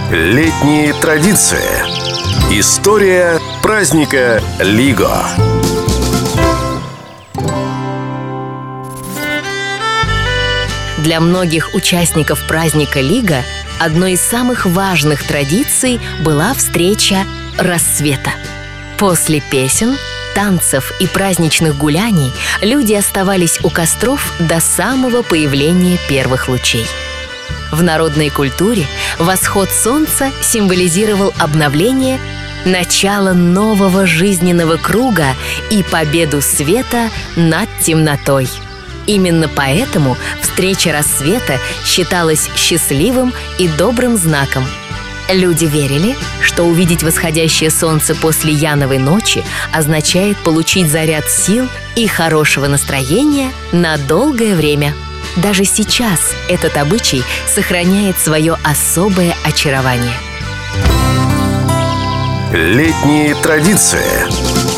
Летние традиции. История праздника Лиго. Для многих участников праздника Лига одной из самых важных традиций была встреча рассвета. После песен, танцев и праздничных гуляний люди оставались у костров до самого появления первых лучей. В народной культуре восход солнца символизировал обновление, начало нового жизненного круга и победу света над темнотой. Именно поэтому встреча рассвета считалась счастливым и добрым знаком. Люди верили, что увидеть восходящее солнце после Яновой ночи означает получить заряд сил и хорошего настроения на долгое время. Даже сейчас этот обычай сохраняет свое особое очарование. Летние традиции.